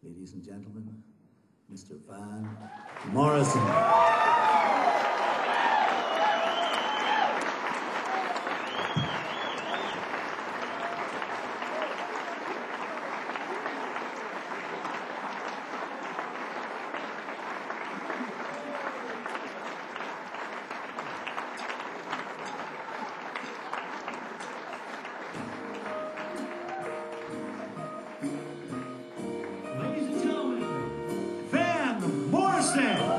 Ladies and gentlemen, Mr. Van Morrison. Ladies and gentlemen, Van Morrison.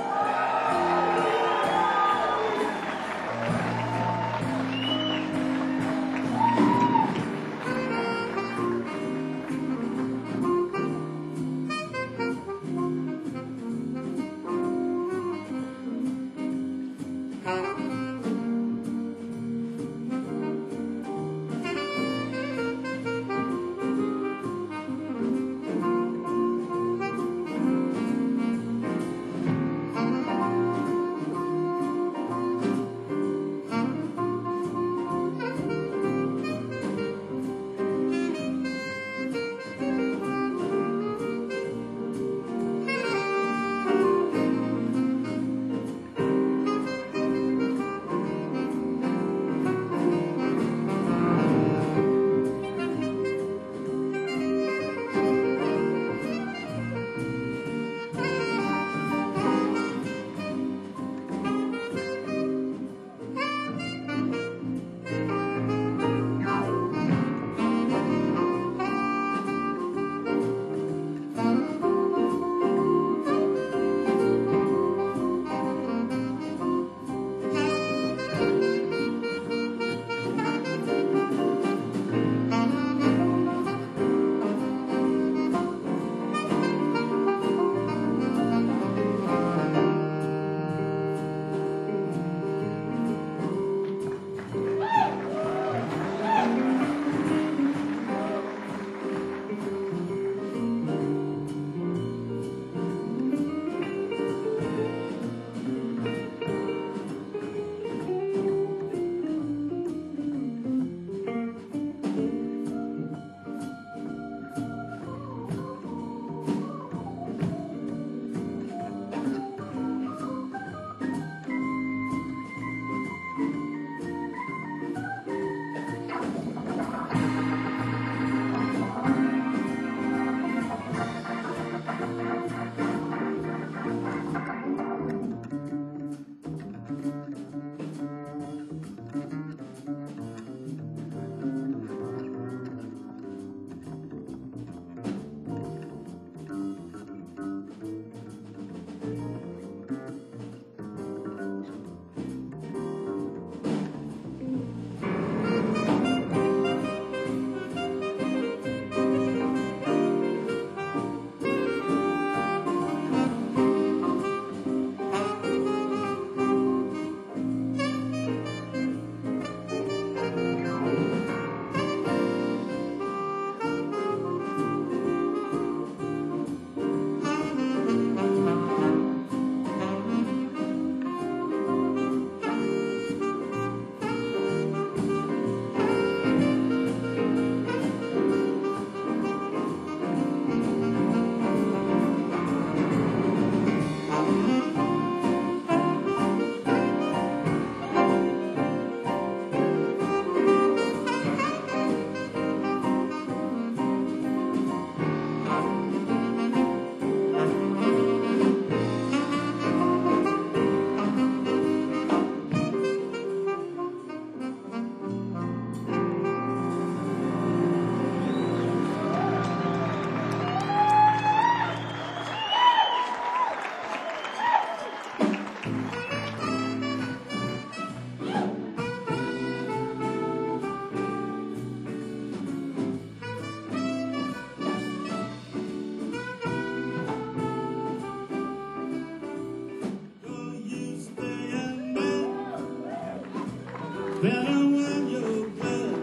Better when you're glad.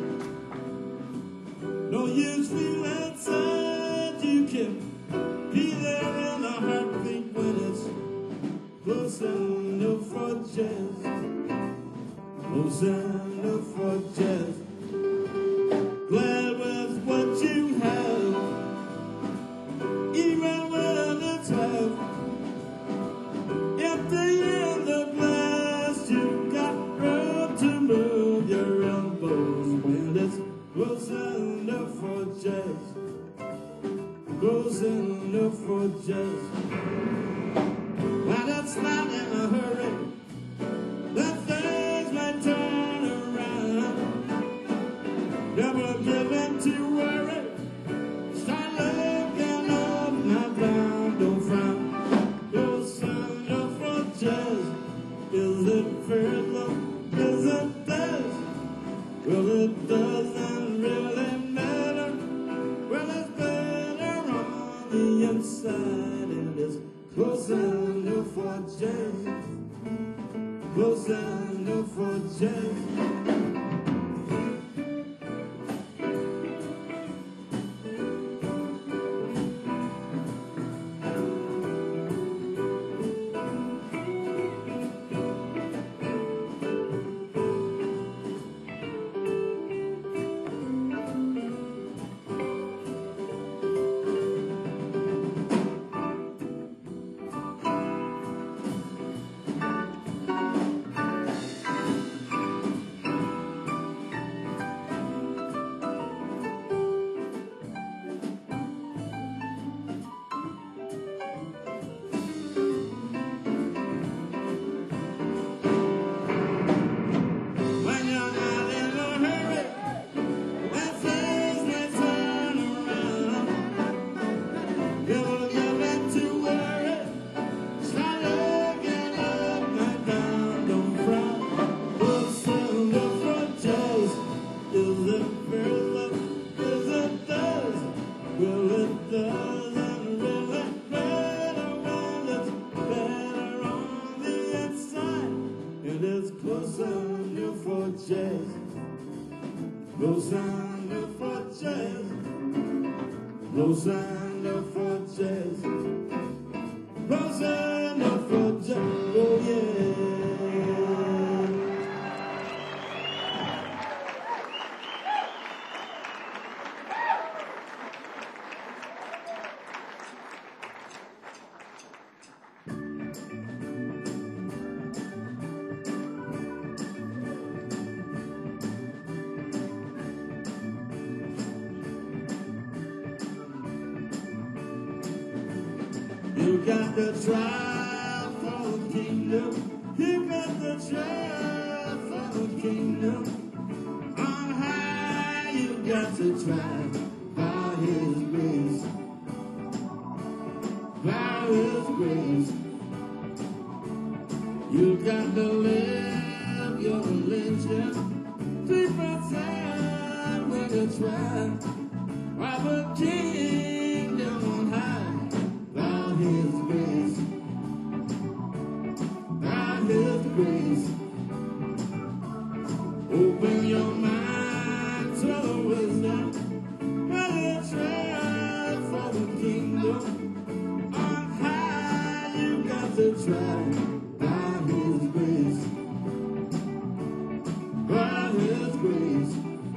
No use feeling sad. You can be there in a heartbeat when it's closing the forges. Closing the forges. Glad with what you have. Even when close enough for just. Why not smile in a hurry? The things might turn around. Never give in to worry. Start looking up, not down, don't frown. Close enough for just. Is it fair love? Is it this? Well, it doesn't really matter. Well, it's better on the inside, and it's close enough for just. Close enough for just. Close enough for jazz. Close enough for jazz. Close enough for jazz. Oh yeah. You got the trial for the kingdom. You got the trial for the kingdom. On high, you got to try by His grace. By His grace. You got to live your religion. 3% when you try. By the kingdom on high. His grace, by His grace, open your mind to the wisdom, by the trial for the kingdom. On high, you got to try, by His grace, by His grace.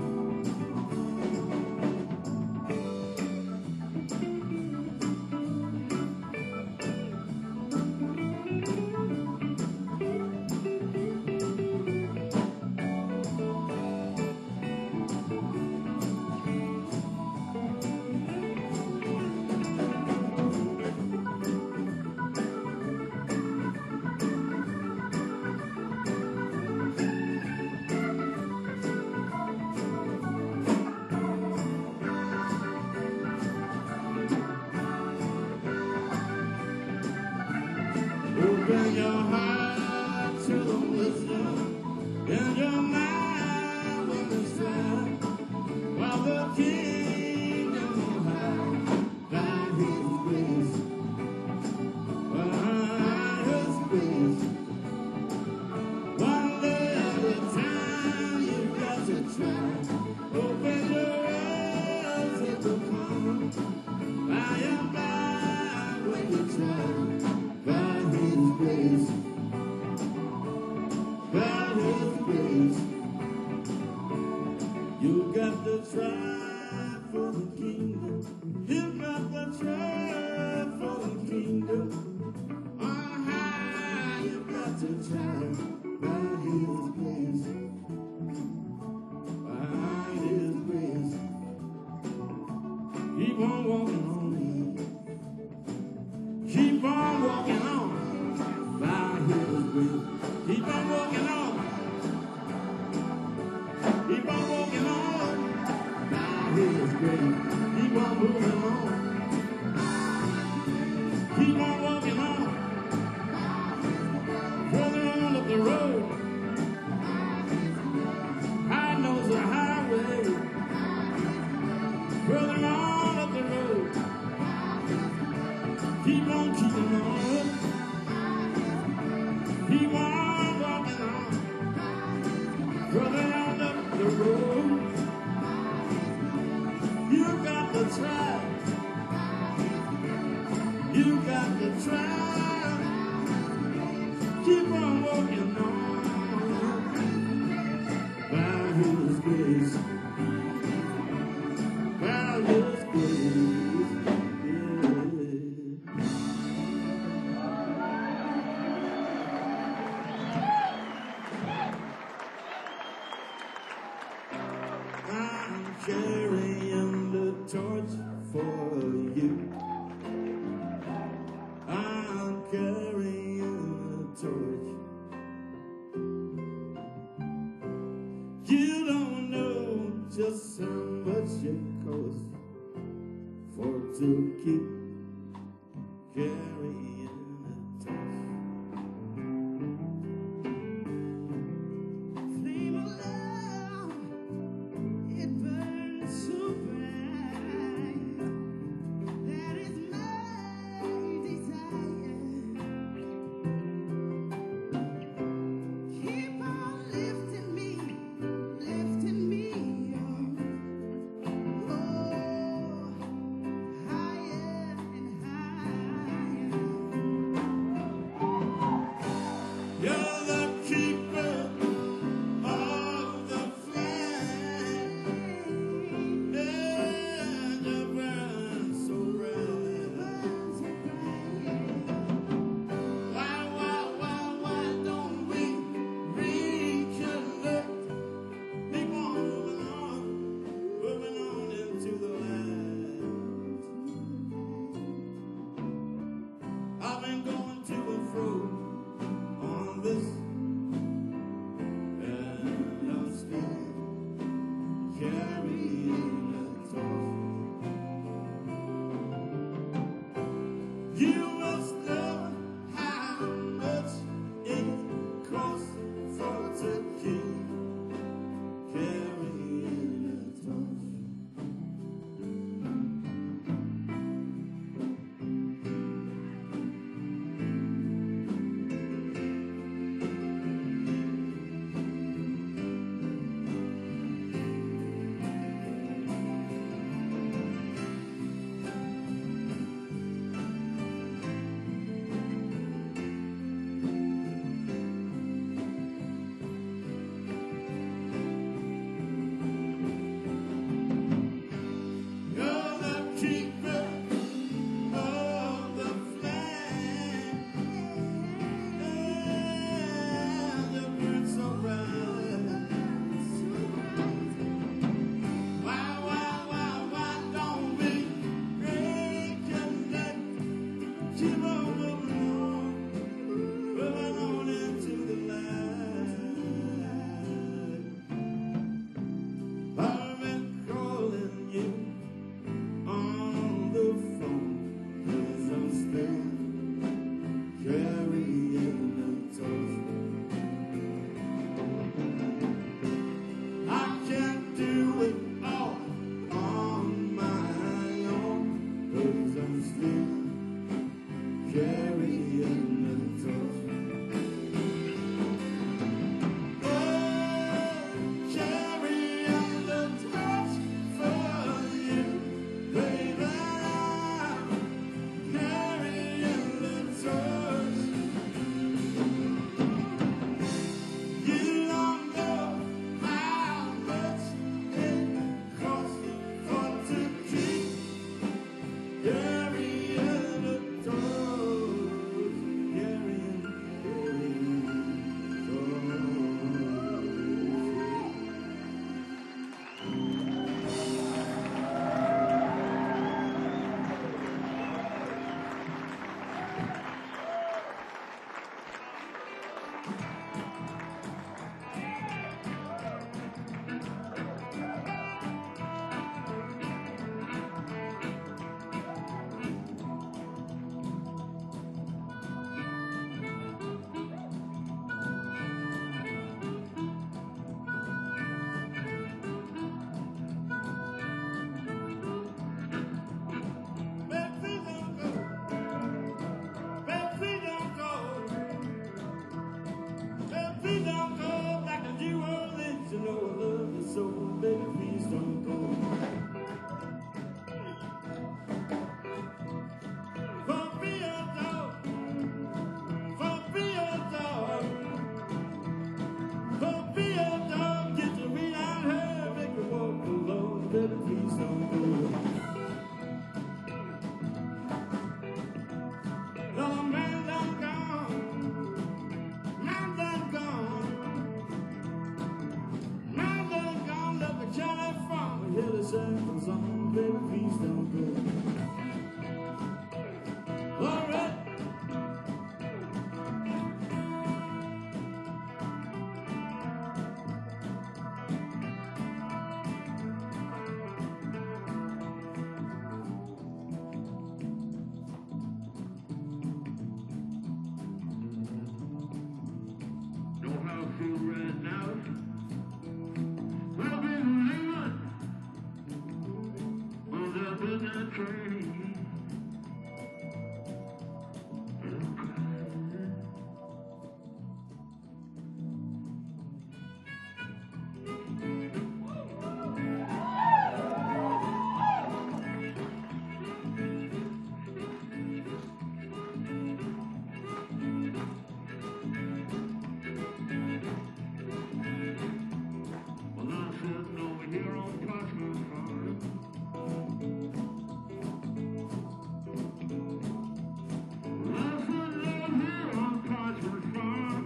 Open your heart to the wisdom and your mind when it's right. While the kingdom on high, by His grace, by His grace. One day at a time, you got to try. Open your eyes, it will come. By and by, when you try. By His grace, Keep on walking on, further on up the road. I know the highway, further on up the road. Keep on keeping on, keep on walking on, further on up the road. You got to try, you got to try. Keep on walking on by His grace, by His grace. I'm carrying the torch for you. I'm carrying the torch. You don't know just how much it costs for to keep carrying the torch. Flame of love, it burns so bright. That is my desire. Keep on lifting me up. Oh, higher and higher. You're the keeper of the flame, and it burns so bright. Why don't we reconnect? Keep on moving on into the light. I've been going to and fro on this, and I'm still carrying the torch. You must know how much it costs for to keep carrying the torch. You're the keeper of the flame, and it burns so bright. Why don't we reconnect? Keep on moving on into the light. I've been calling you on the phone, 'cause I'm still carrying the torch. I can't do it all on my own, 'cause I'm still seconds on, baby, please don't go. All right. Know how I feel right now. I'll be leaving on that midnight train. I'm crying. Well, I'm sitting over here on Parchment Farm. I'm sitting over here on Parchment Farm.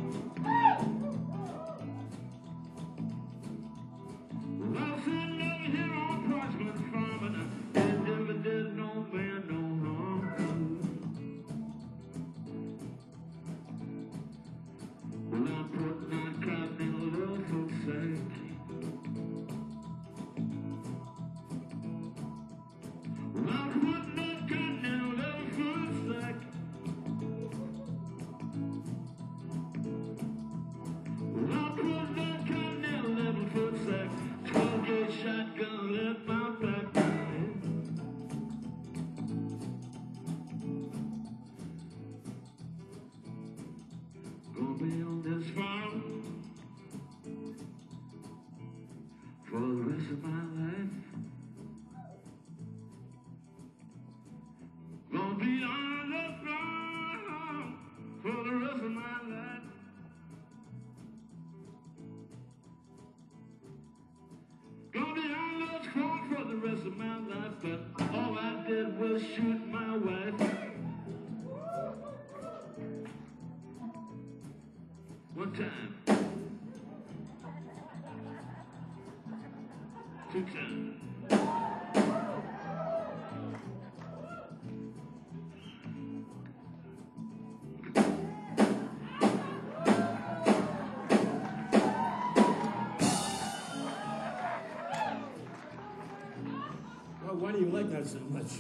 I'm sitting over here on Parchment Farm, and I never did no man no harm. Well, I'm putting that cotton in a little foot sack. Well, I'm putting that cotton in a little foot sack. Well, I'm putting that cotton in a little foot sack. 12-gauge shotgun in my back. Gonna be on this farm for the rest of my life. Gonna be on this farm for the rest of my life. Gonna be on this farm for the rest of my life, but all I did was shoot my wife. One time. Two times. Well, why do you like that so much?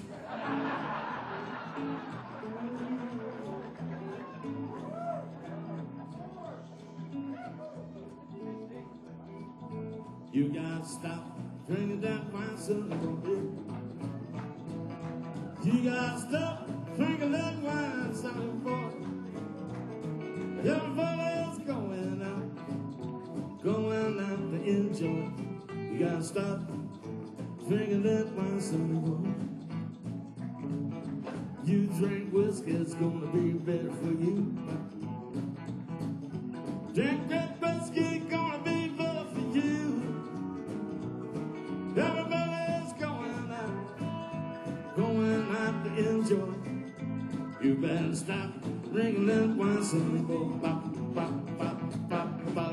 You gotta stop drinking that wine, son of a bitch. You gotta stop drinking that wine, son of a boy. Everybody's going out to enjoy. You gotta stop drinking that wine, son of a boy. You drink whiskey, it's gonna be better for you. Drink that whiskey, gonna be better for you. Everybody's going out to enjoy. You better stop drinking that wine, son of a boy. Bop, bop, bop, bop, bop.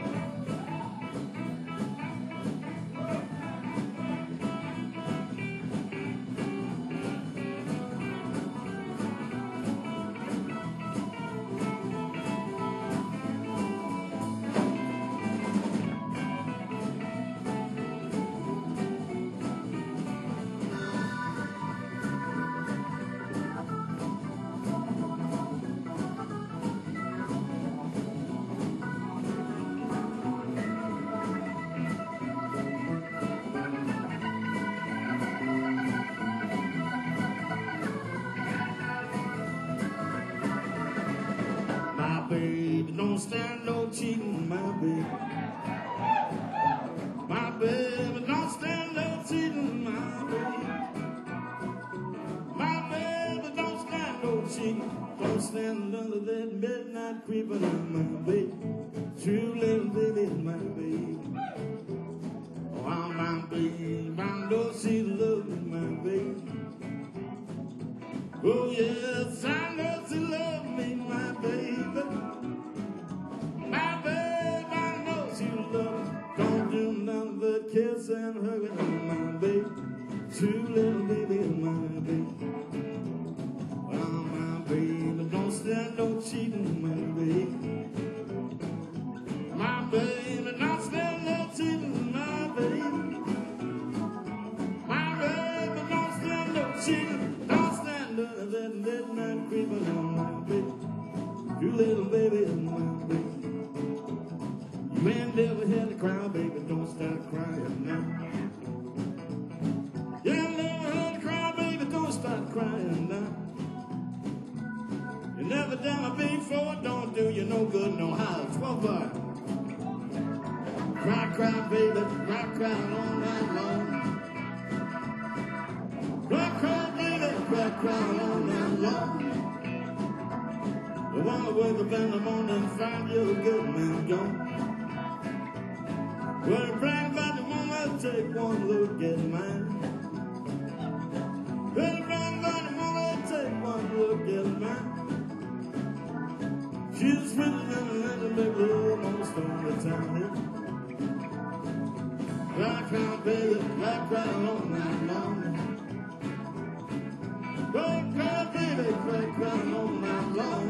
My baby don't stand no cheating, my baby. My baby don't stand no cheating, my baby. My baby don't stand no cheating. Don't stand under that midnight creeping on my baby. True little baby is my baby. Oh, my baby, I know she loves me, my baby. Oh yes, I know she loves me, my baby. My baby, I know she loves me. Don't do none but kiss and hug it, my baby. night creeping on my bed. You little baby in my bed. You ain't never had to cry, baby, don't start crying now. You ain't never had to cry, baby, don't start crying now. You never done a before, don't do you no good, no how. 12 bar. Cry, cry, baby, cry, cry all night long. Cry, cry, baby, cry, cry all night long. I wanna wake up in the morning and find you a good man gone. Well, it brings back the moment, take one look at mine. Well, it brings back the moment, take one look at mine. She's sweeter than a little bit blue most all the time. Cry, cry, baby, cry, cry all night long. Cry, cry, baby, cry, cry all night long.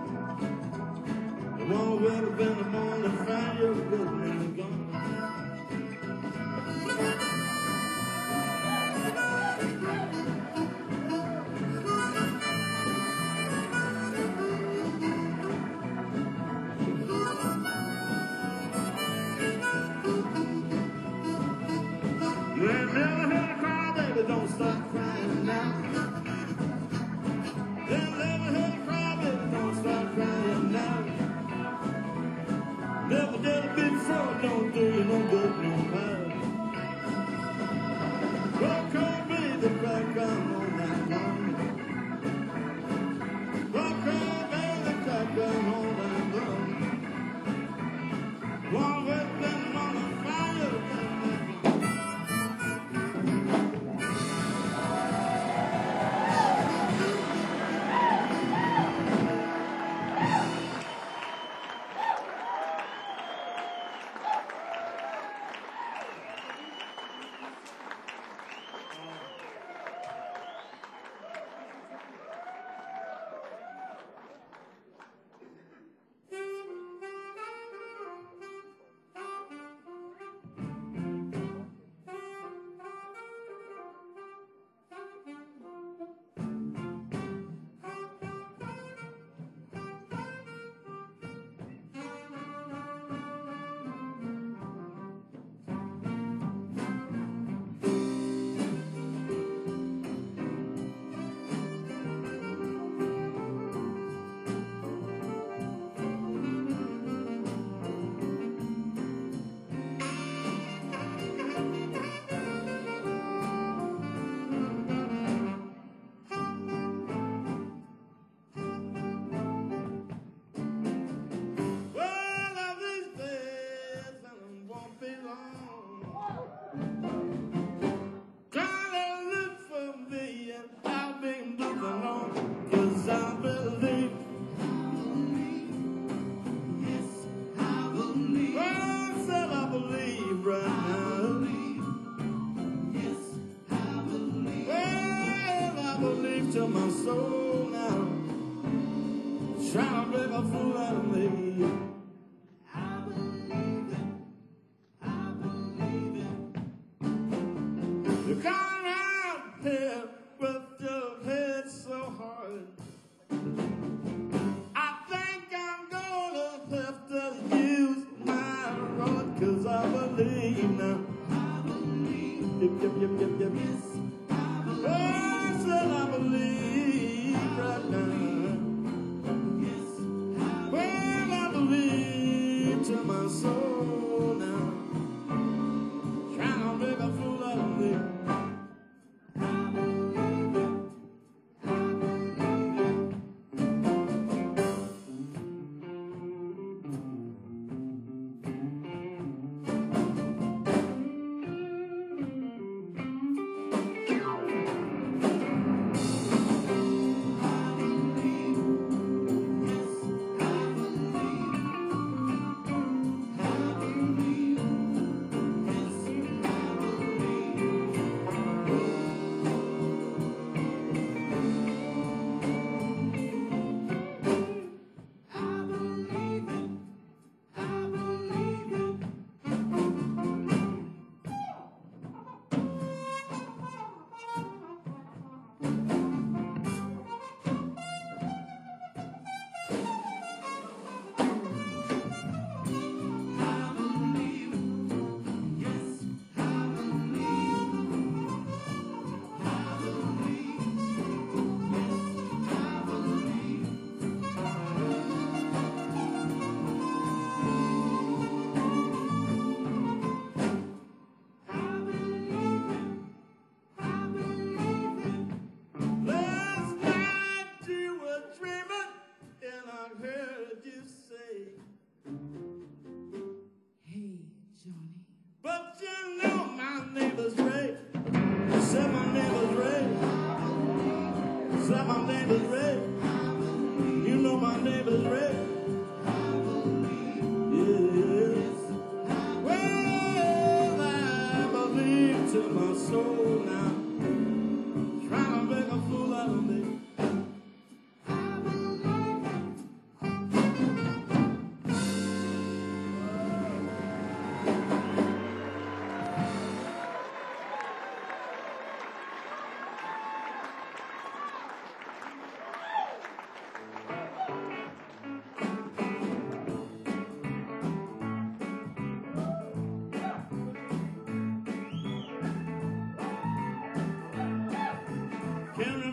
I wanna wake up in the morning and find you a good man gone. You ain't never had to cry, baby, don't stop crying now. You ain't never had to cry, baby, don't stop crying now.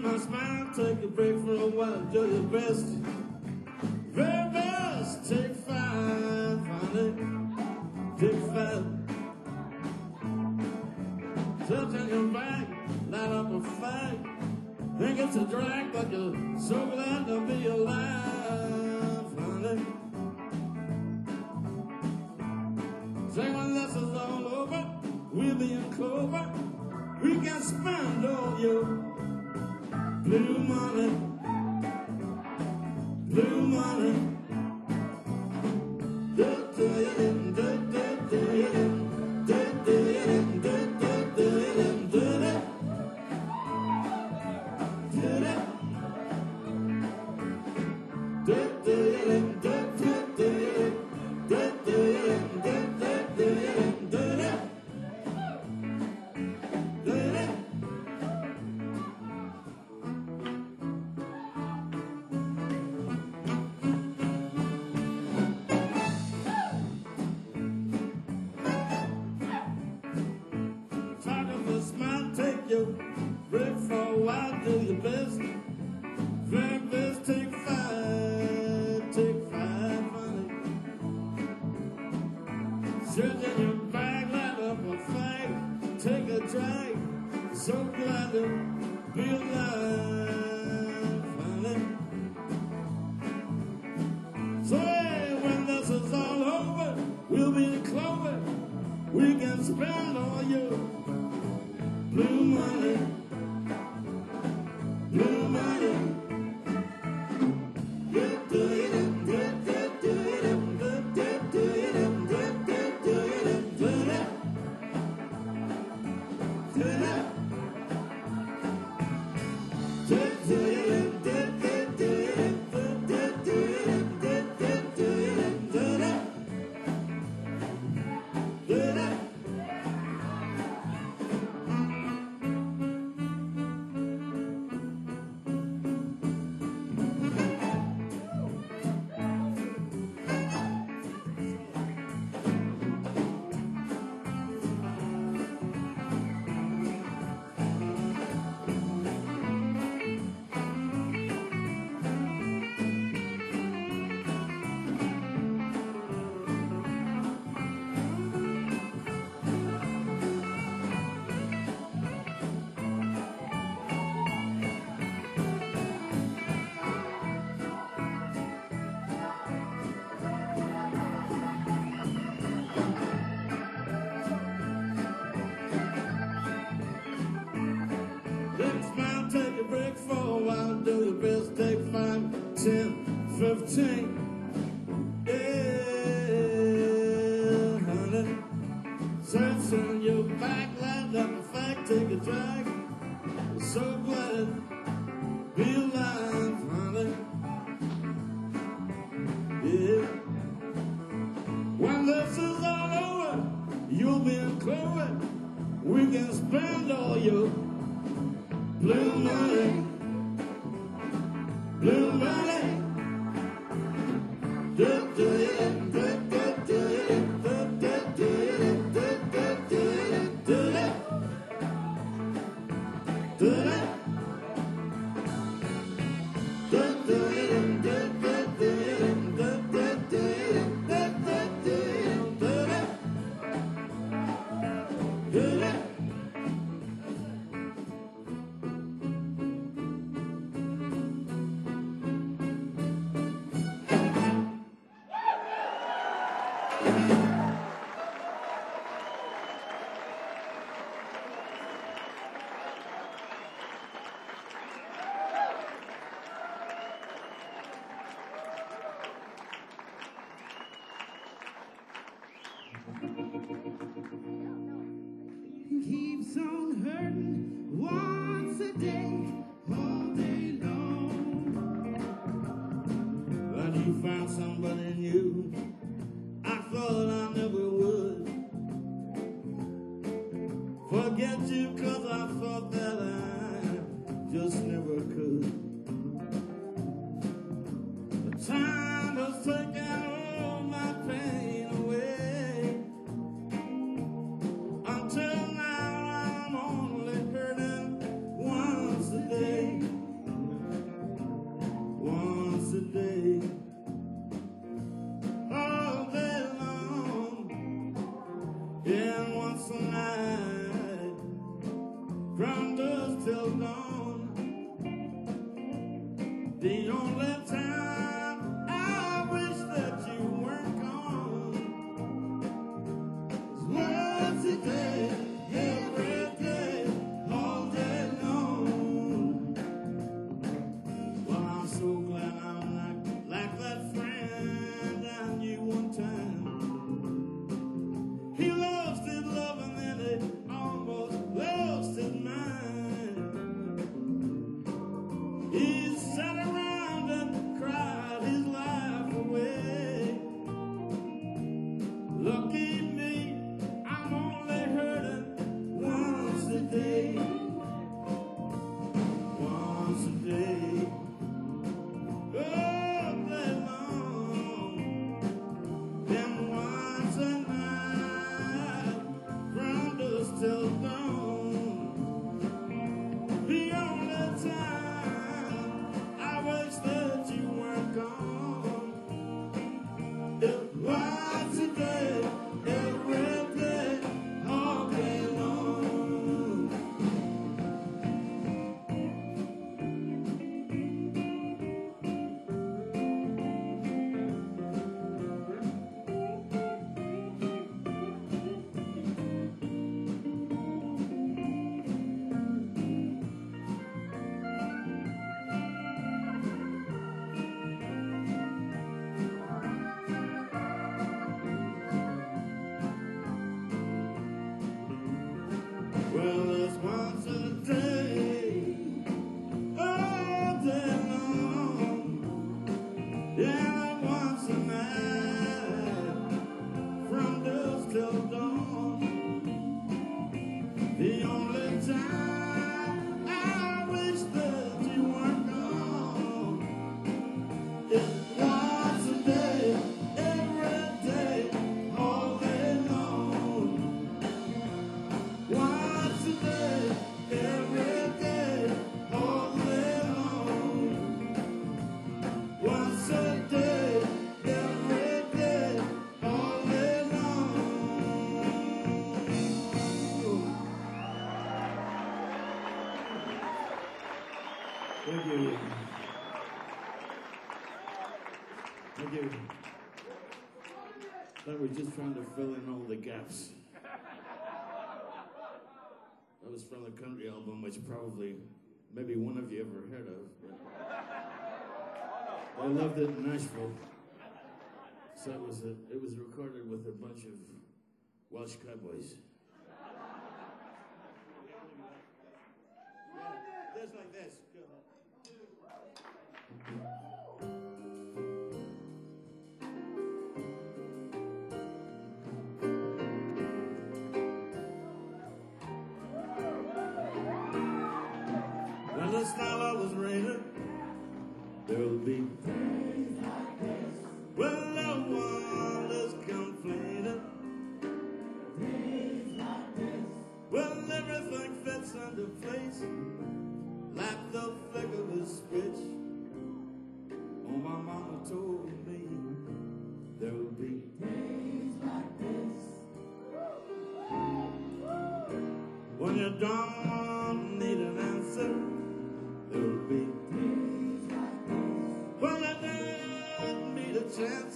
my smile, take a break for a while, do your best. Very best, take 5, honey, take 5. Touch on your back, light up a fight. Think it's a drag, but you're so glad to be alive, honey. Say when this is all over, we'll be in clover. We can spend all your blue money, blue money. Take your break for a while, do your best. Very best, take 5, honey. Search in your bag, light up a fight, take a drag. So glad to be alive, honey. So hey, when this is all over, we'll be in clover. We can spend all your blue money, blue money. Take a break for a while, do your best, take 5, 10, 15. Yeah, honey. Search on your back, light up a fact, take a drag. So glad be alive, honey. Yeah. When this is all over, you'll be in clover. We can spend all your blue money, blue money. Keeps on hurting once a day, all day long. When you found somebody new, I thought I never would forget you, 'cause I thought that I just never could. But time has taken all my pain away. Until now I'm only hurting once a day. day, all day long, and once a night, from dusk till dawn. The only time I wish that you weren't gone is once a day, every day, all day long. Well, I'm so glad I'm like that friend I knew one time. He lost his love and then he almost lost his mind. He sat around and cried his life away. Lucky me, I'm only hurting once a day. Once a day. All day long. Then once a night, from dusk till dawn. The only time I wish that you weren't gone. It was a day, every day, all day long. Well, it's once a day, all day long, yeah, once a night, from dusk till dawn. The only time I wish that you weren't gone is once a day, every day, all day long. Once a day, every day, all day long. Once a day, every day, all day long. Thank you. Thank you. That was just trying to fill in all the gaps. That was from the country album, which probably maybe one of you ever heard of. But I loved it in Nashville. So it was recorded with a bunch of Welsh cowboys. Yeah, just like this. Go ahead. When it's not always raining, there'll be days like this. When no one is complaining. Days like this. When everything fits into place, like the flick of a switch. Oh, my mama told me there'll be days like this. When you don't need an answer, there'll be days like this. When you don't need a chance,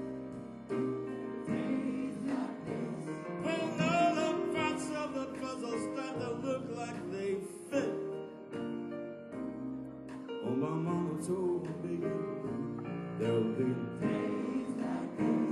days like this. When all the parts of the puzzle start to look like they fit. Oh, my mama told me there'll be days like this.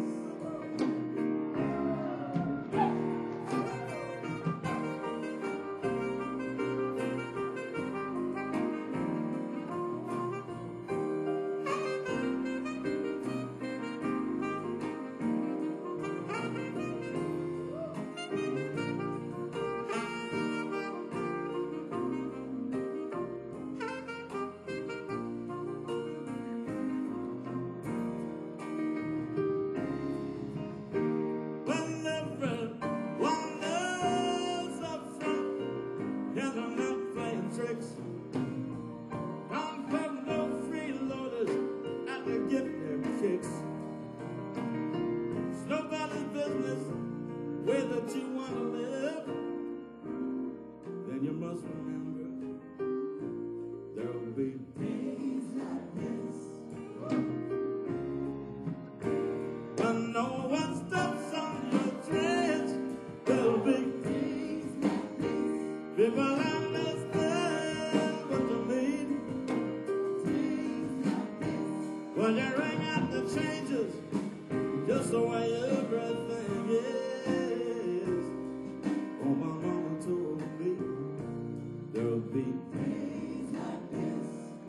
When you ring out the changes, just the way everything is. Oh, my mama told me there'll be days like this.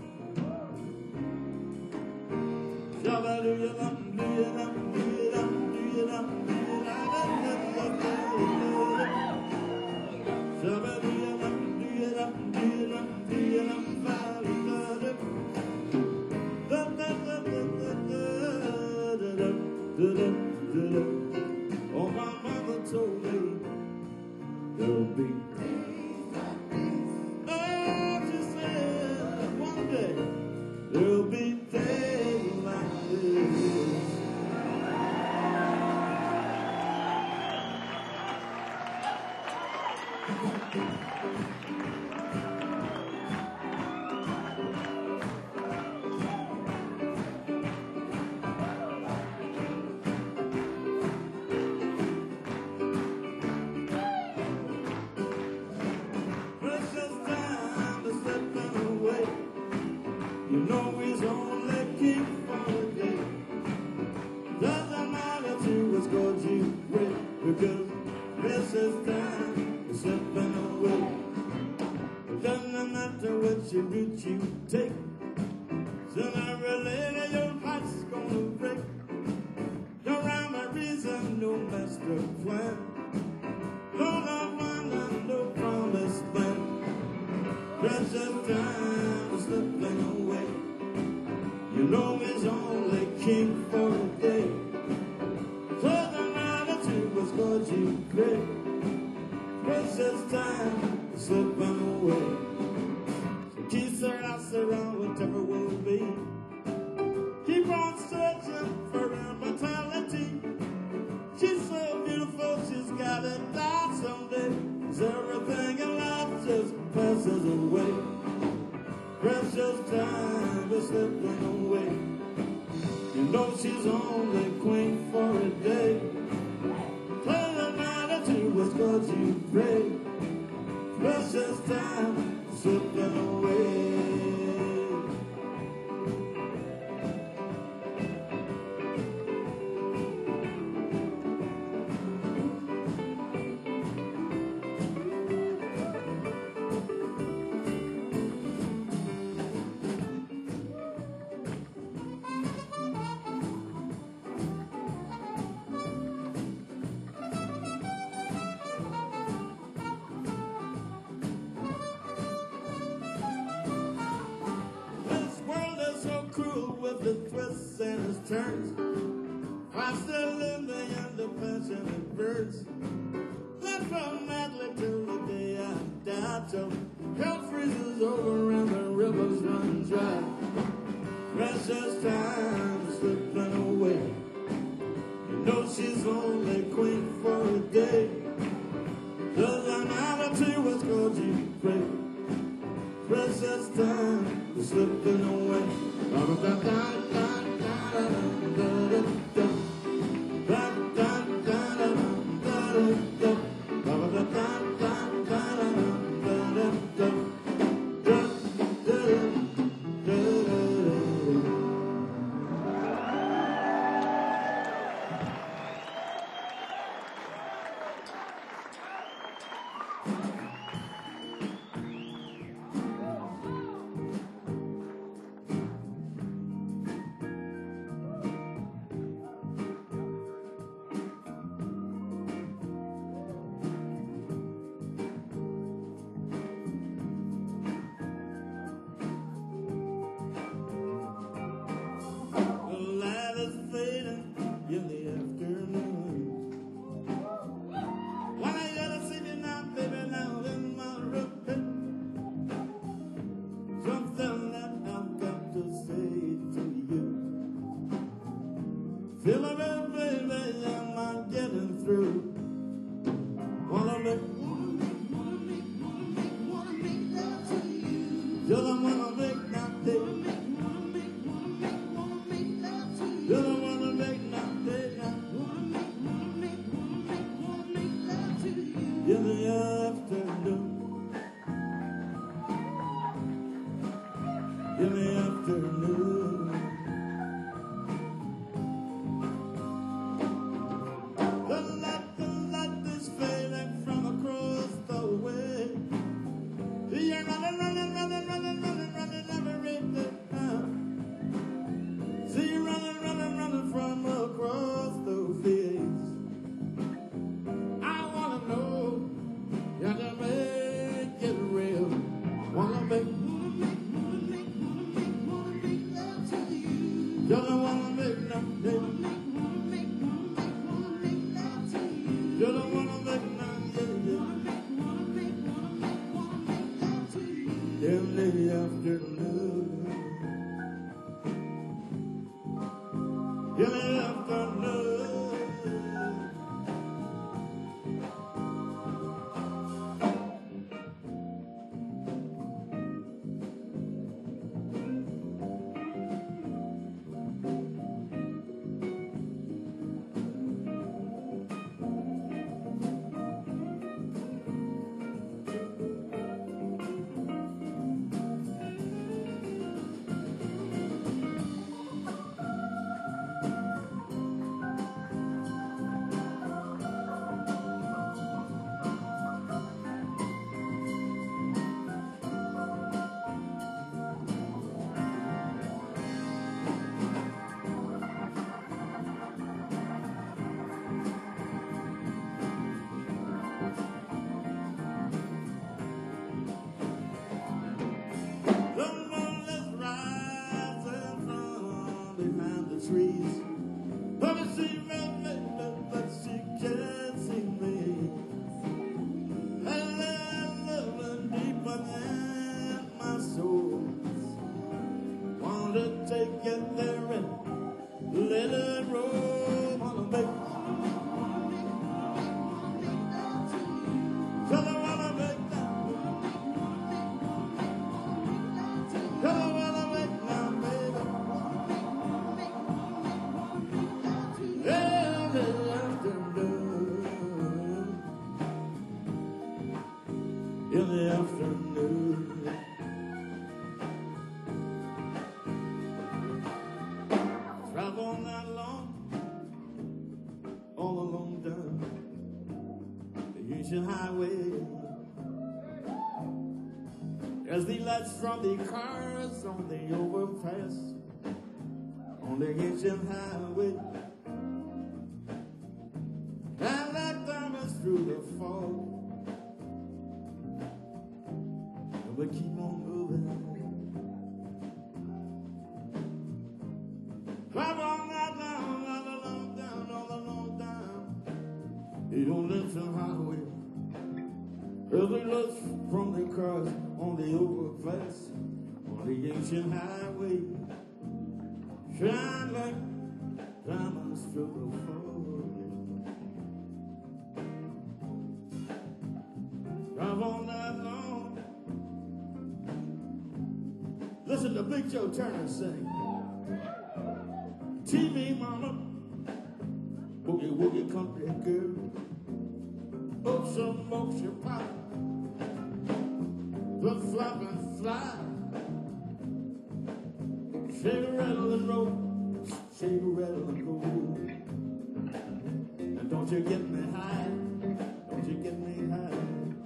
Shabba-doo-ya-dum, doo-ya-dum, doo-ya-dum, doo-ya-dum, doo-ya-dum, shabba-doo-ya-dum, doo-ya-dum, doo-ya-dum, doo-ya-dum, oh, my mama told me there'll be days like this. Oh, she said one day there'll be days like this. You know he's only king for a day. Doesn't matter to us, God, you great, because precious time is slipping away. It doesn't matter which route you take, sooner or later your heart's gonna break. No rhyme or reason, no master plan, no love one and no promised land. Precious time is slipping away. You know he's only king for a day. Doesn't matter to us, God, you pray. Precious time is slipping away. So kiss her, I surround whatever will be. Keep on searching for immortality. She's so beautiful, she's gotta die someday. 'Cause everything in life just passes away. Precious time is slipping away. You know she's only queen for a day. Doesn't matter to us, 'cause you pray. Precious time is slipping away. With the twists and its turns, I'm still living in the passionate birds. Live from madly till the day I die, till hell freezes over and the rivers run dry. Precious time is slipping away. You know she's only queen for a day. Doesn't matter to us, 'cause you pray. Precious time is slipping away. In the afternoon, when I gotta see you now, baby, now in my room, something that I've got to say to you. Feel it, baby, am I getting through? Wanna make love to you. Till I wanna make that day. Till I wanna make that day now. In the afternoon. In the afternoon. from across the fields. I wanna know, gotta make it real. Wanna make love to you. Don't wanna make nothing. Wanna make love to you. Don't wanna make nothing. Wanna make love to you. In the afternoon. In the afternoon. The moon is rising from behind the trees. But she may but she can't see me. And I'm living deeper than my soul. Want to take it there and let it roll. Wanna make Cause I wanna make that. Cause I wanna make now, baby. Every afternoon. In the afternoon. Travel that long, all alone down the ancient highway. As the lights from the cars on the overpass, on the ancient highway, and like diamonds through the fog, and we keep on moving. Drive on that down, all along down the old ancient highway. As we look from the cars on the overpass, on the ancient highway, shine like diamonds through the fog. Drive on that long. Listen to Big Joe Turner sing. TV mama, boogie woogie country girl, ocean pop. Flip, flop, and fly. Shake a rattle and roll. Shake a rattle and roll. And don't you get me high. Don't you get me high.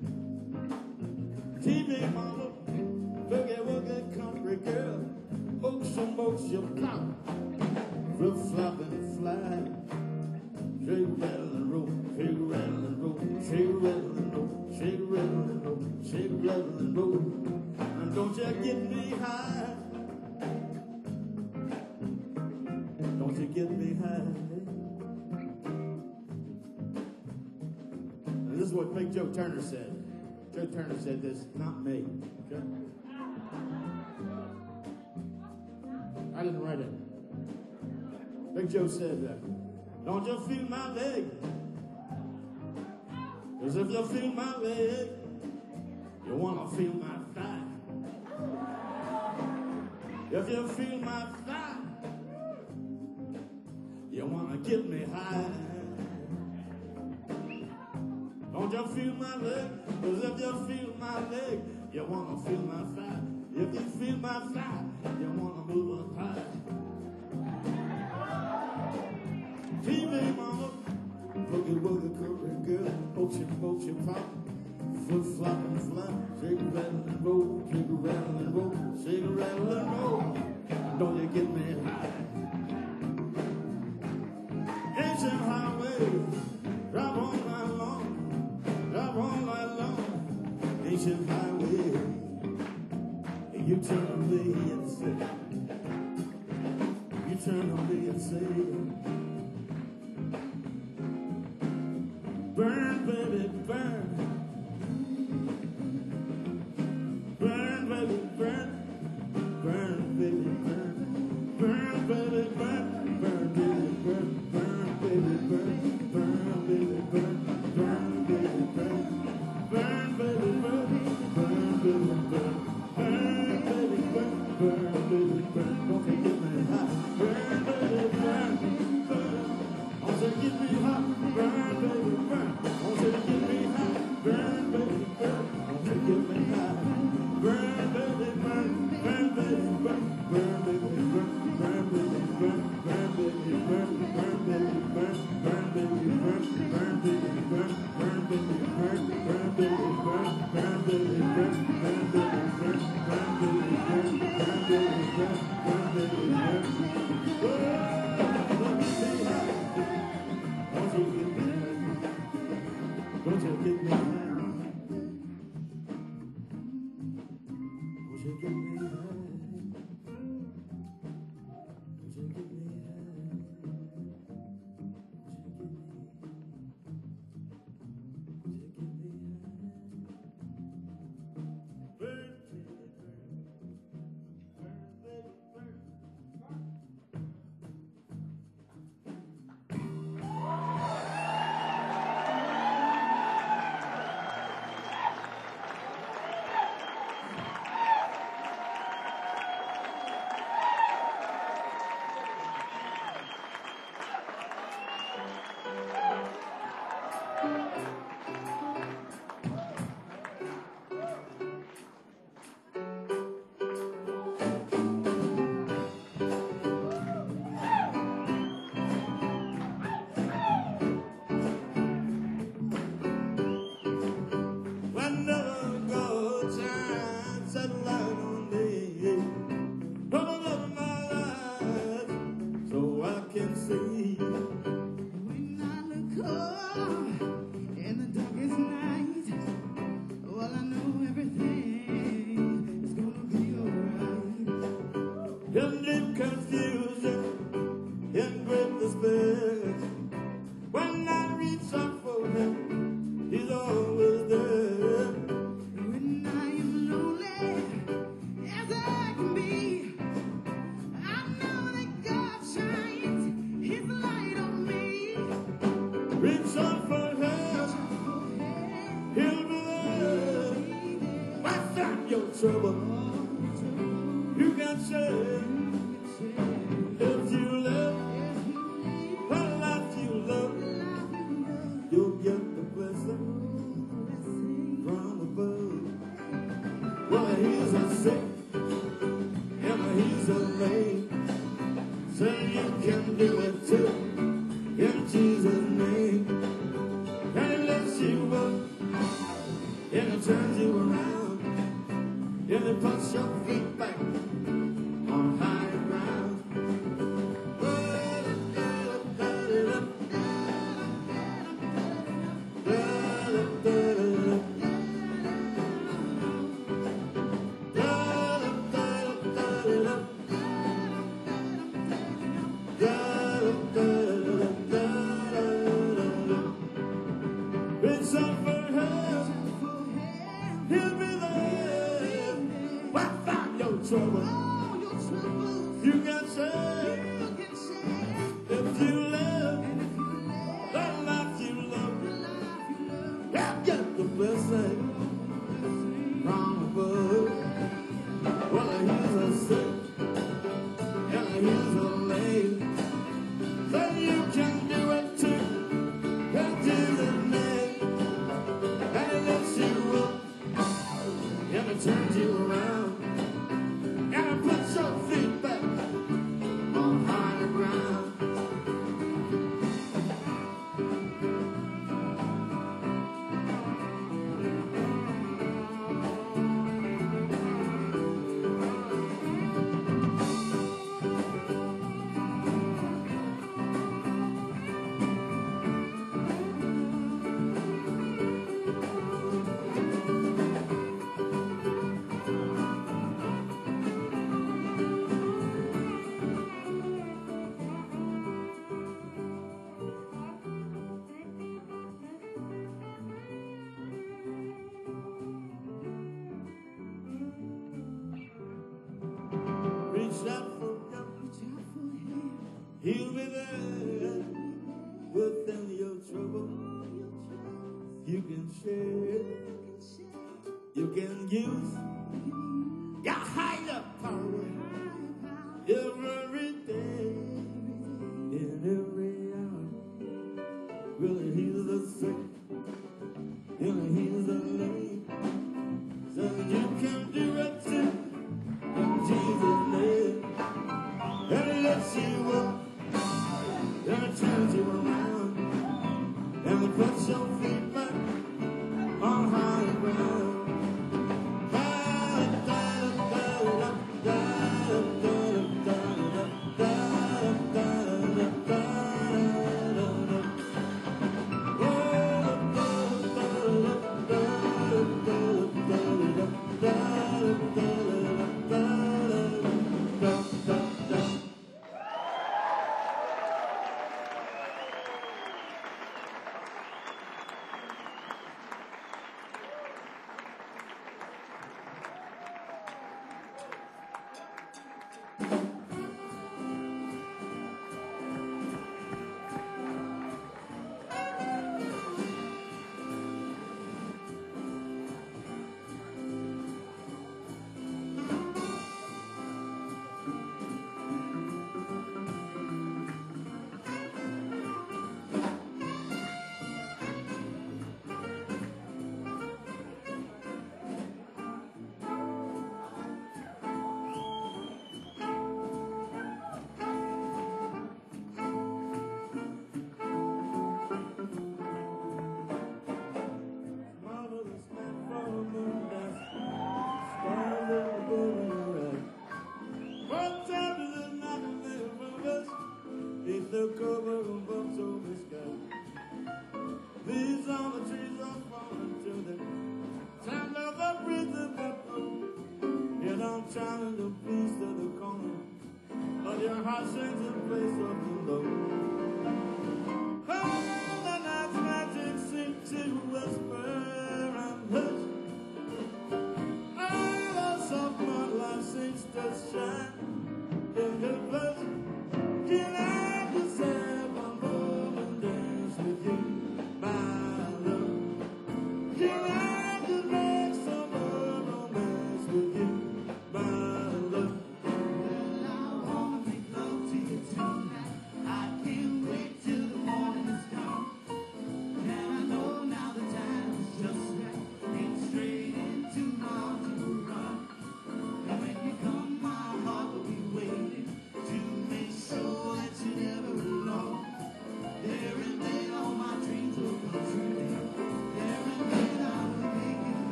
TV mama, boogie woogie country girl, ocean pop. Flip, flop, and fly. Shake a rattle and roll. Shake a rattle and roll. Shake a rattle and roll. Shake a rattle and roll. Shake a rattle and roll. And don't you get me high. Don't you get me high. And this is what Big Joe Turner said. Joe Turner said this, not me. Okay? I didn't write it. Big Joe said that. Don't you feel my leg? Cause if you feel my leg, you wanna feel my thigh. If you feel my thigh, you wanna get me high. Don't you feel my leg? Cause if you feel my leg, you wanna feel my thigh. If you feel my thigh, you wanna move up high. TV mama, boogie woogie curry girl, motion pop, flip flop and flop, shake a rattle and roll, shake a rattle and roll, shake a rattle and roll. Don't you get me high? turn on me and say, burn, baby, burn. Burn, baby, burn. Burn, baby, burn. Burn, baby, burn. Burn, baby, burn. Burn, baby, burn. Burn, baby, burn. Burn, baby, burn. Burn, baby, burn. Burn, baby, burn. Burn, baby, burn. Burn, baby, burn. Okay, get me hot. Burn, baby, burn. Burn. I said, get me hot. Burn, baby, burn. I said, get me hot. Burn, baby, burn. I said, get me hot. Burn, baby, burn. Burn, baby, burn. Burn, baby, burn. Burn, baby, burn. Burn, baby, burn. Burn, baby, burn. Burn, baby, burn. Burn, baby, burn. Burn, baby, burn. Burn, baby, burn. Burn, baby, burn. Burn, baby, burn. Burn, baby, burn. Burn, baby, burn. Burn, baby, burn. Oh, let me see how. Won't you get me high? Won't you get me high? Won't you get me high? Won't you get me high? When I look up in the darkest night, well, I know everything is gonna be alright. In deep confusion, in great despair, when I reach out for him, he's always there. When I am lonely as I can be, I know that God shines His light on me. Reach out for him, he'll be there. What's up your trouble? You can share. If you live the life you love, you'll get the blessing from above. Well, he's a saint and he's a lame, so you can do it too in Jesus' name. And he lifts you up and he turns you around and he puts your feet back on higher ground. It's up for him, he'll be there. Wipe out your trouble, All your troubles you can share. you can share. If you live And if you the live life you love, the life you love, you'll get the blessing from above. Well, he's a saint and he's a lame, so you can do it too in Jesus' name. And he lifts you up and he turns you around and he He'll be there within your trouble. You can share, you can use your higher power every day, in every hour. Really, he's the sick, really, he's the lame. So you can do it too, in Jesus' name. And he lifts you up, and he turns you around, and he puts your feet back on high ground. The cover of bumps over the sky. Leaves on the trees are falling to the time of the breeze that blow. You don't shine in the piece of the corner, but your heart sings in place of the low. Oh, the night's magic seems to whisper and hush. Oh, the soft moonlight seems to shine in the blush. Can I just have one moment dance with you, my love? Can I just make some more romance with you, my love? Well, I wanna make love to you tonight. I can't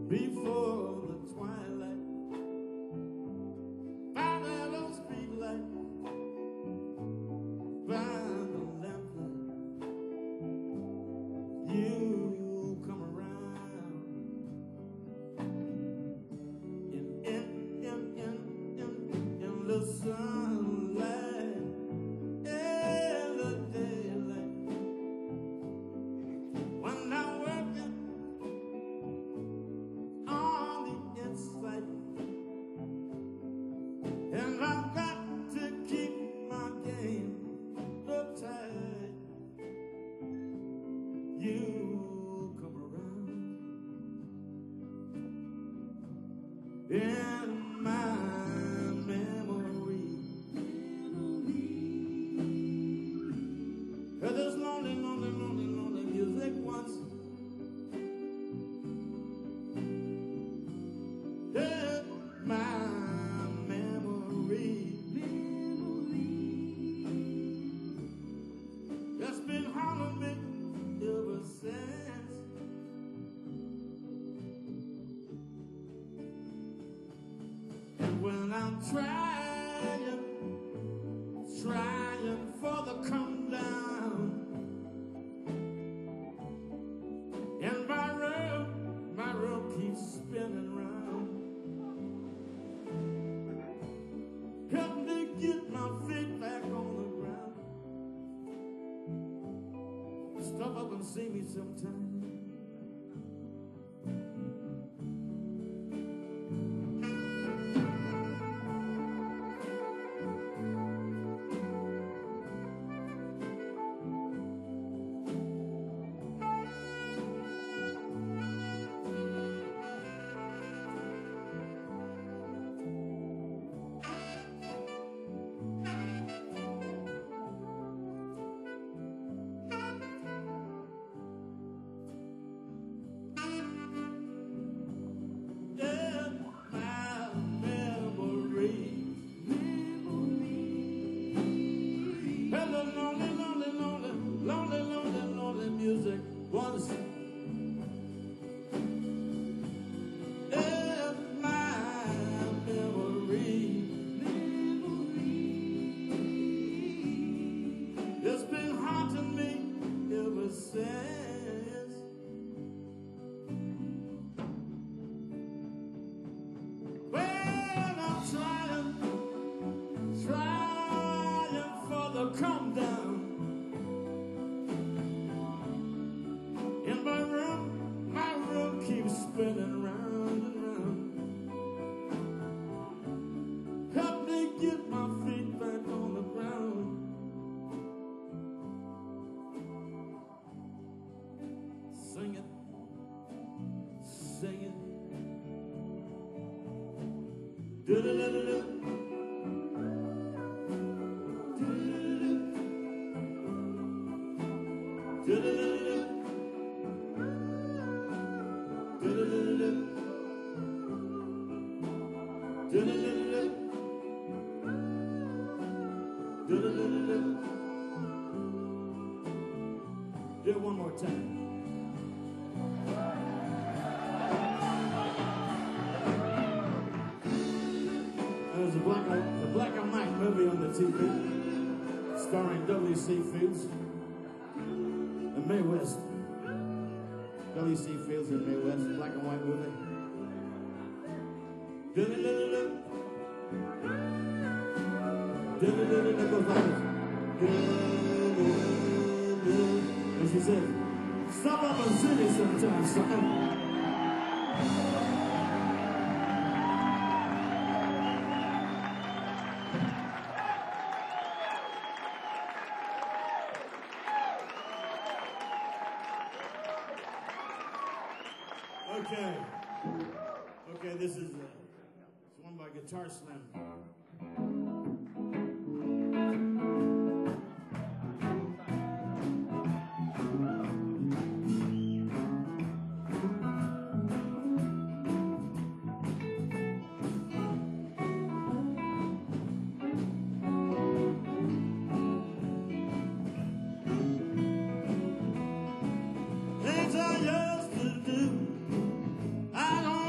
before the twilight. By that old street light, by the lamplight, you come around. In the sunlight, in the daylight, when I'm working on the inside, and I've got to keep my game uptight, you come around. In my memory, there's lonely, lonely, lonely, lonely music once. In my memory, that's been haunting me ever since. And when I'm trying for the come down, and my room keeps spinning round. Help me get my feet back on the ground. Stop up and see me sometime. Music once. In my memory, it's been haunting me ever since. When I'm trying for the come down. In my room keeps spinning round and round. Help me get my feet back on the ground. Sing it, sing it. Do-do-do-do-do. Do-do-do-do. Do-do-do-do-do. Do-do-do-do-do. Do-do-do-do-do. Do-do-do-do-do. Do it one more time. There's a black and white movie on the TV starring W.C. Fields and Mae West. W.C. Fields and Mae West, black and white movie. Do-do-do-do-do. Do-do-do-do-do. That goes like this. Do-do-do-do. And she said, stop up and sing it sometimes, son. Okay, this is it's one by Guitar Slim. Things I used to do, I don't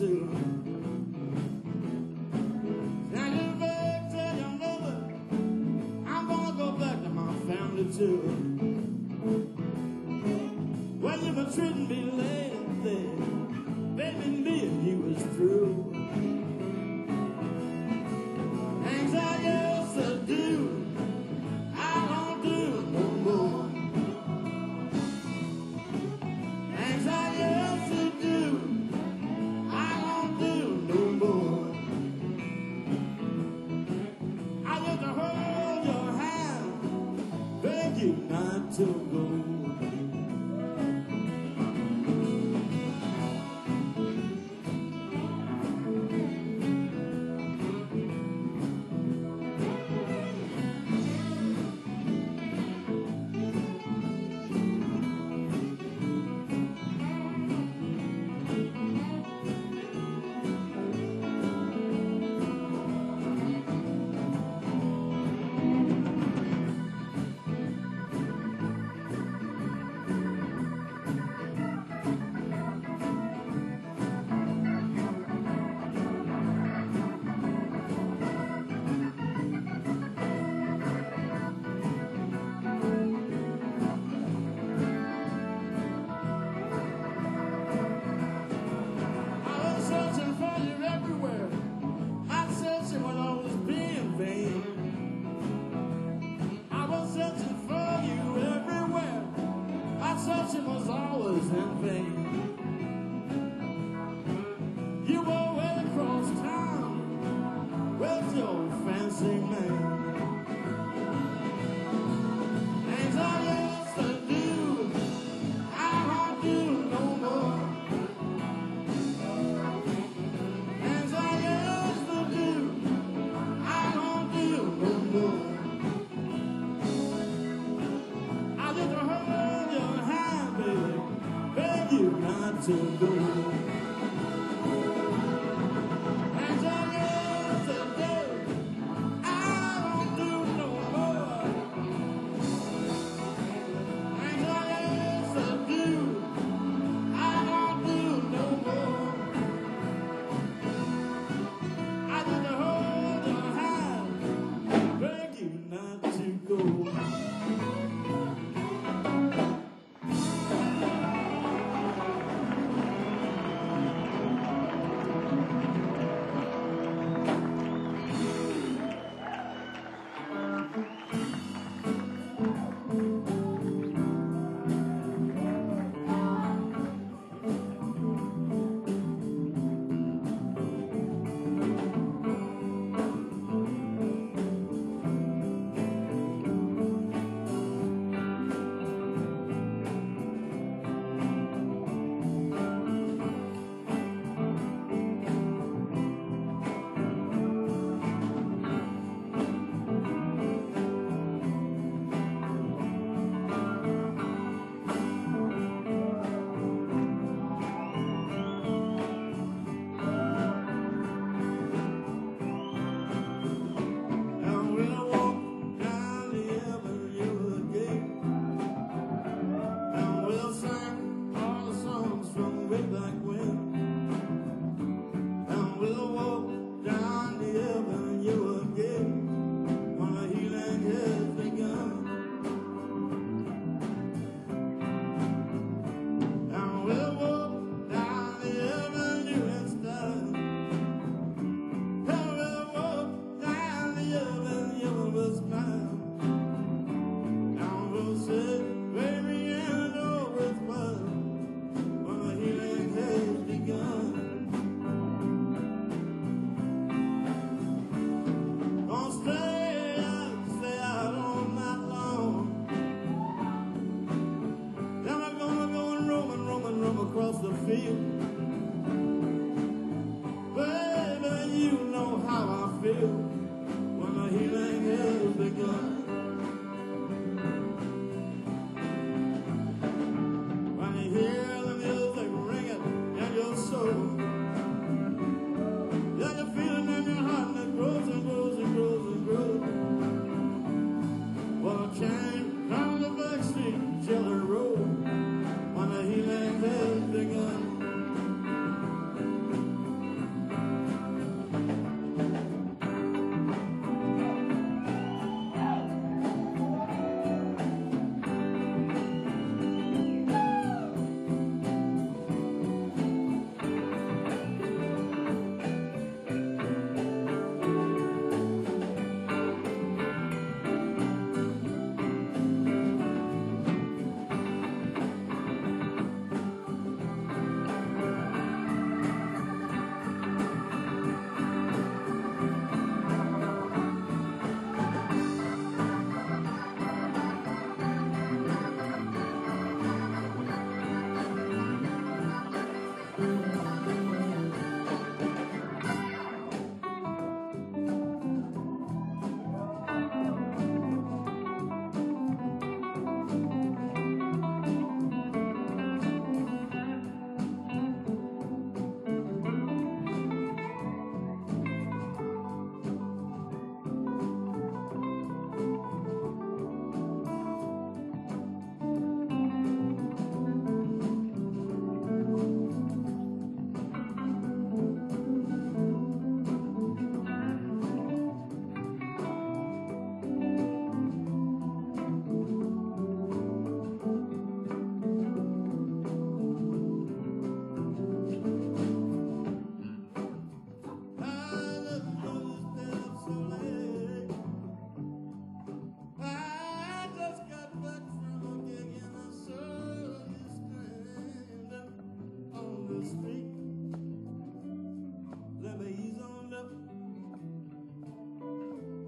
too. Now you better tell your mother I'm gonna go back to my family too. Well, you've been treating me lately, baby, me and you was through. Things I used to do, I don't do no more. Things I used to do, I don't do no more. I used to hold your hand, beg you not to go.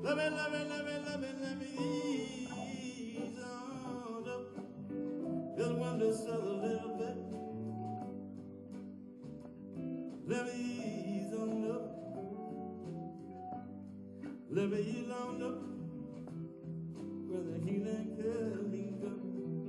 let me ease on up. Just want to settle a little bit. Let me ease on up. Let me ease on up. Where the healing can come.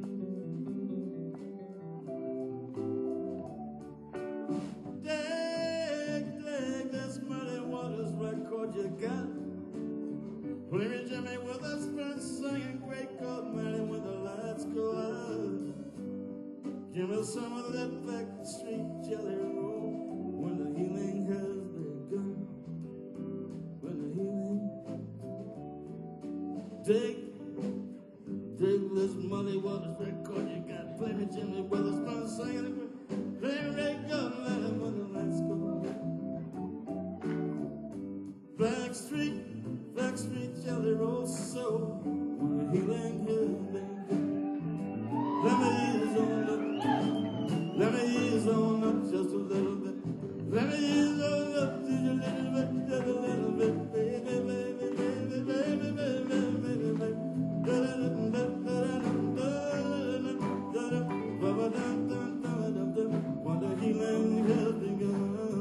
Take this muddy waters record you got. Play me Jimmy with a friend singing great God Mary when the lights go out. Give me some of that back street jelly roll when the healing has begun. When the healing take this muddy waters record you got. Play me Jimmy with a friend singing play me great God Mary when the lights go out. Back street jelly roll so when the healing has begun. Let me ease on up. Let me ease on up just a little bit. Let me ease on up just a little bit, just a little bit, baby, baby, baby, baby, baby, baby, baby. When the healing has begun,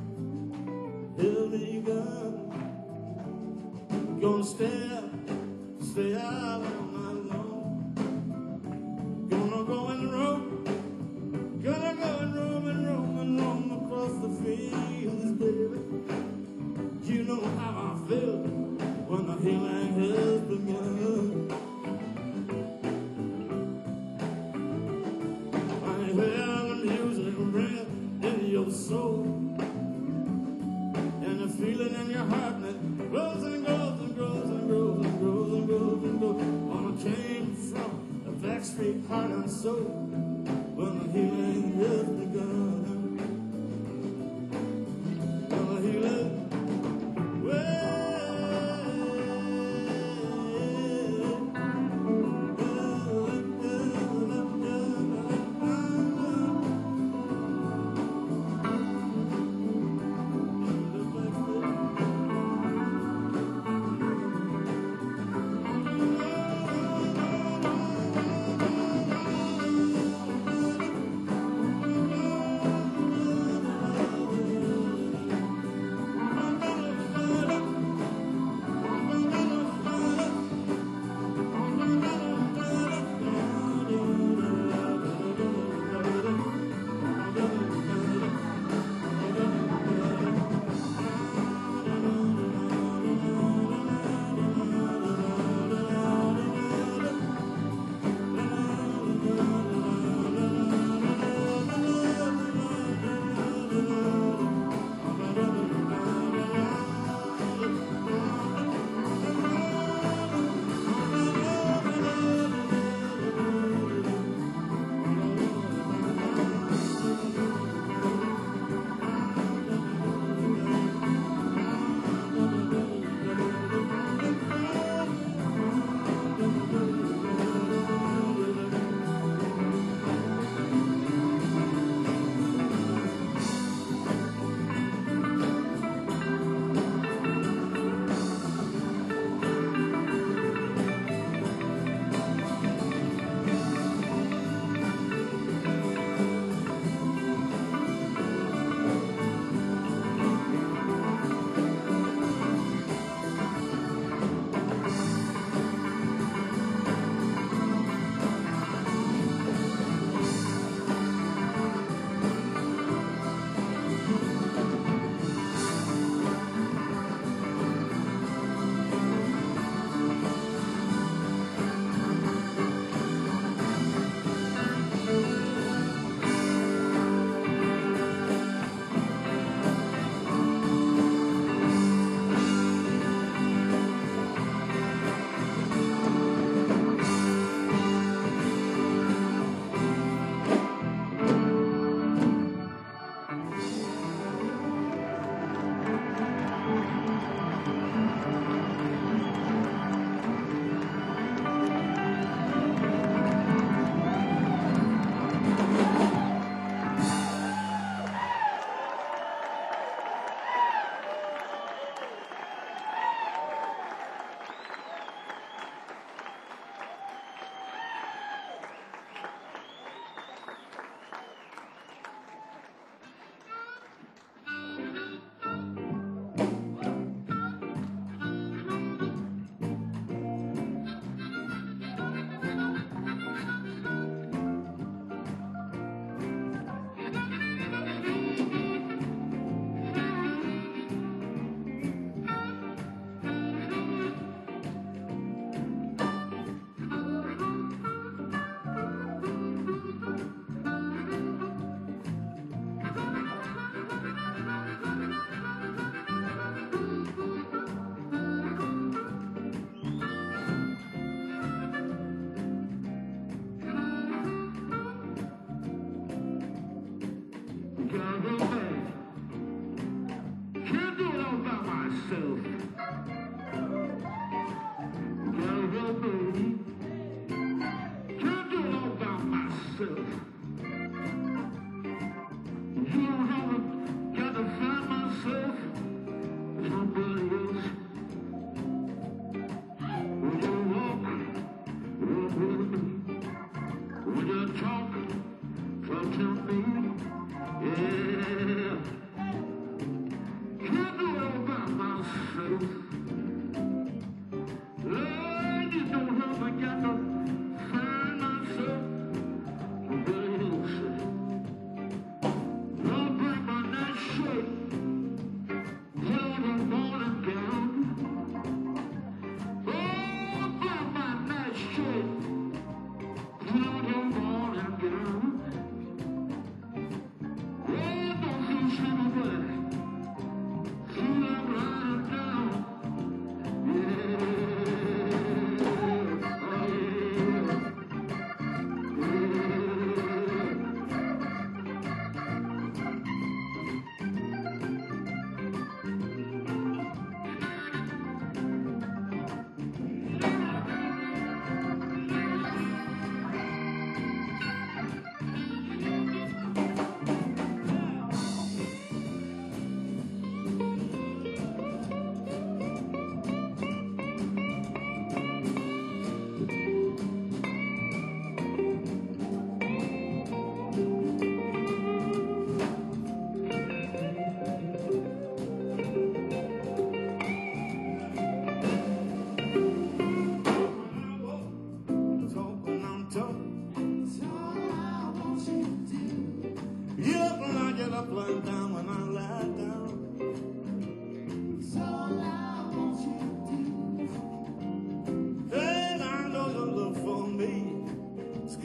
gonna stay out all night long. Gonna go and roam across the fields, baby. You know how I feel when the healing has begun. I hear the music ring in your soul, and the feeling in your heart that grows and grows and grows and grows and grows and grows and grows. On a came from the back street heart and soul when the healing has begun. When the healing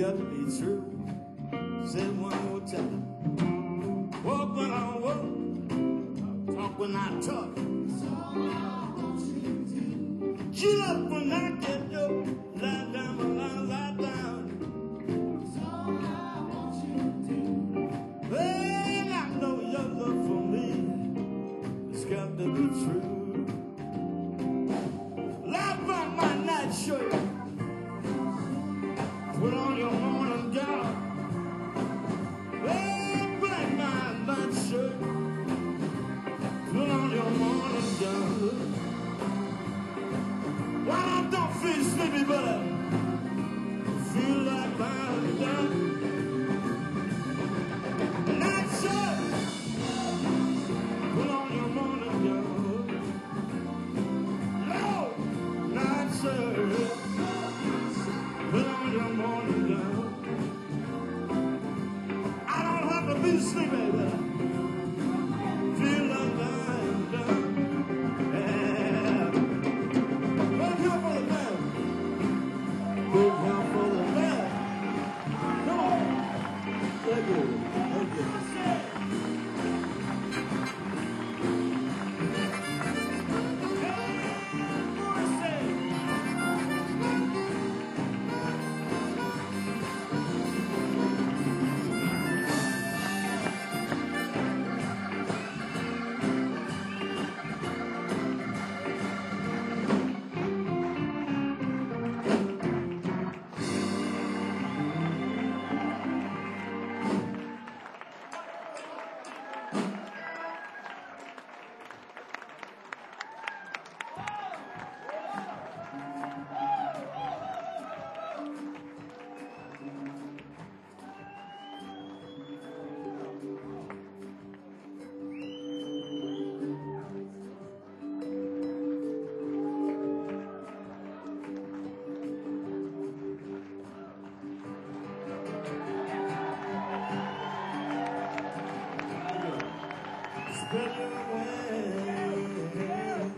got to be true. Say it one more time. Walk when I walk, talk when I talk. Get up when I get up, lie down when I lie down. Well, I know your love for me has got to be true. Light on my night shirt, put on your morning gown. Well, black my night shirt, put on your morning gown. Well, I don't feel sleepy, but I feel like lying down. Night shirt, put on your morning gown. No, night shirt, put on your morning gown. I don't have to be sleepy, but I feel like lying down. Yeah. Big help for the band. Big help for the band. Come on. Thank you. Thank you. Spread your wings.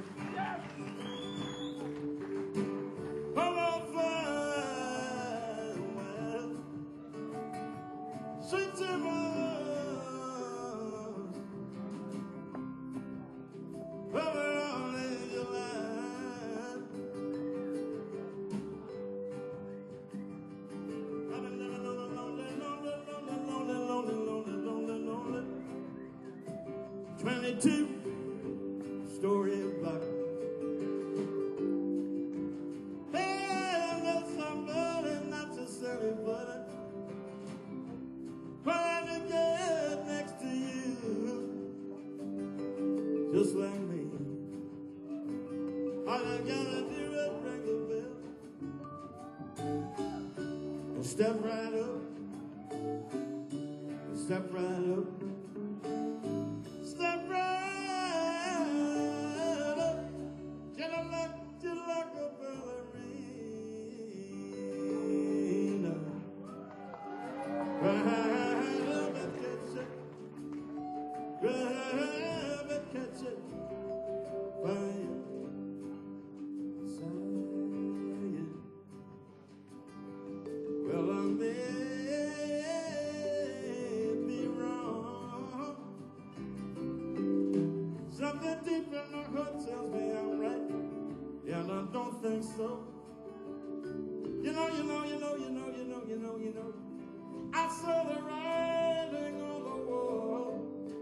Hello, fly well. Sweet rose. Cover all in your life. I've been living lonely, lonely, lonely, lonely, lonely, lonely, lonely, lonely. 22 story block. Hey, there's somebody not to sell it, but trying to get next to you, just like me. All you gotta do is ring the bell and step right up, and step right up. Step right up, just like a ballerina. Right up and catch it, grab and catch it, fire, side. Well, I may be wrong. Something deep in my heart tells me I'm right. Yeah, and I don't think so. You know. I saw the writing on the wall.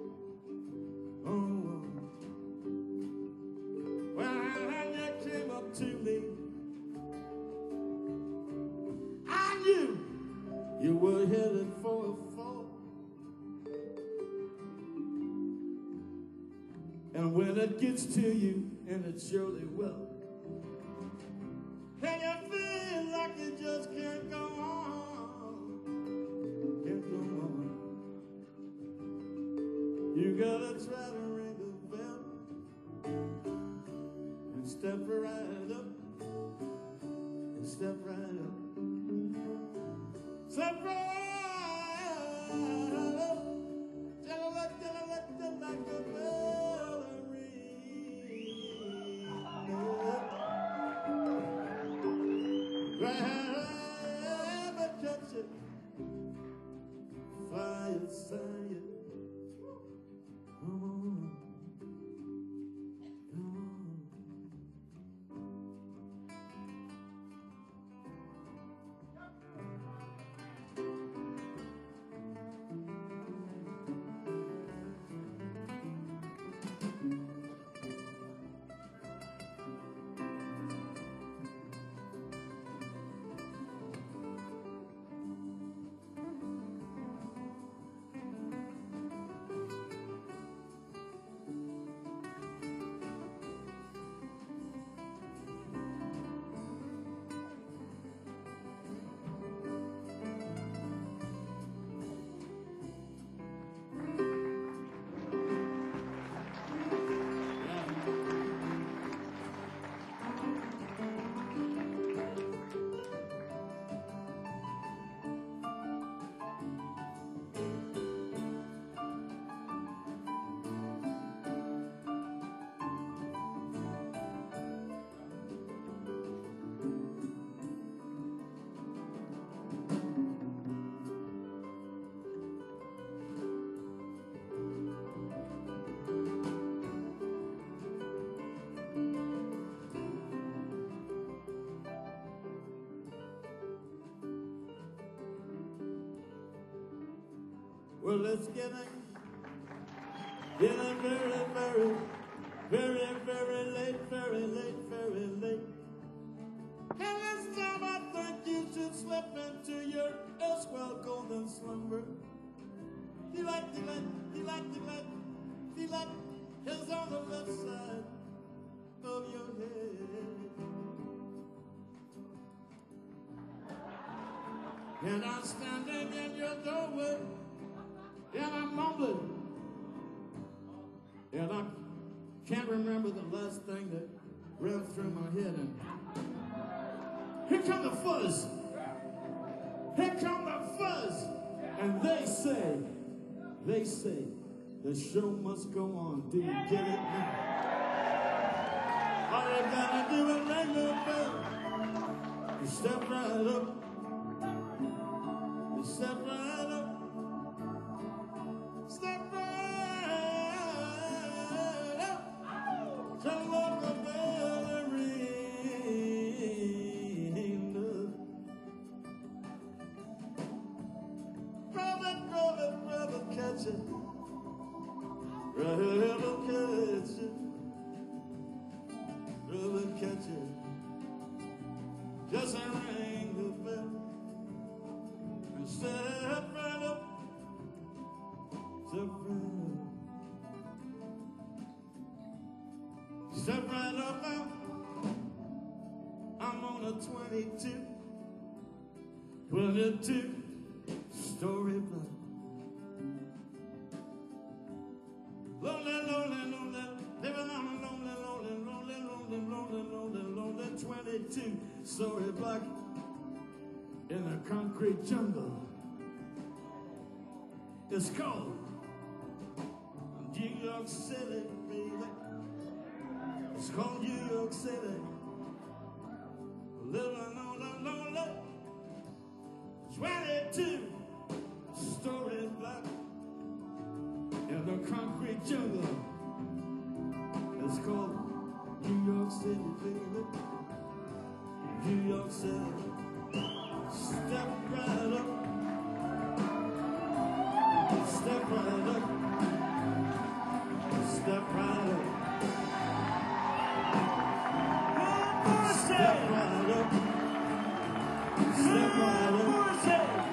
Oh, when you came up to me, I knew you were headed for a fall. And when it gets to you, and it surely will, and you feel like you just can't go on, can't go on, you gotta try to ring the bell and step right up, and step right up, step right up, just like a ballerina. Grab and catch it. Well, it's getting very, very late, very late, very late. And this time I think you should slip into your erstwhile golden slumber. Delight is on the left side of your head. And I'm standing in your doorway, and I'm mumbling, and I can't remember the last thing that ran through my head. And here come the fuzz. Here come the fuzz. And they say, the show must go on. Do you get it now? All you gotta do is ring the bell. You step right up. You step right up. Step right up. Just let the bell ring. Brother, catch it. Brother, catch it. Brother, catch it. Just ring the bell and step right up. Step right up. Step right up now. I'm on a 22-story block. Lonely, lonely, lonely, living on a lonely, lonely, lonely, lonely, lonely, lonely, lonely 22-story block in a concrete jungle. It's called New York City, baby. It's called New York City. Living on a lonely 22-story block in the concrete jungle. It's called New York City, baby. New York City. Step right up. Step right up. Step right up. Step right up. Step right up.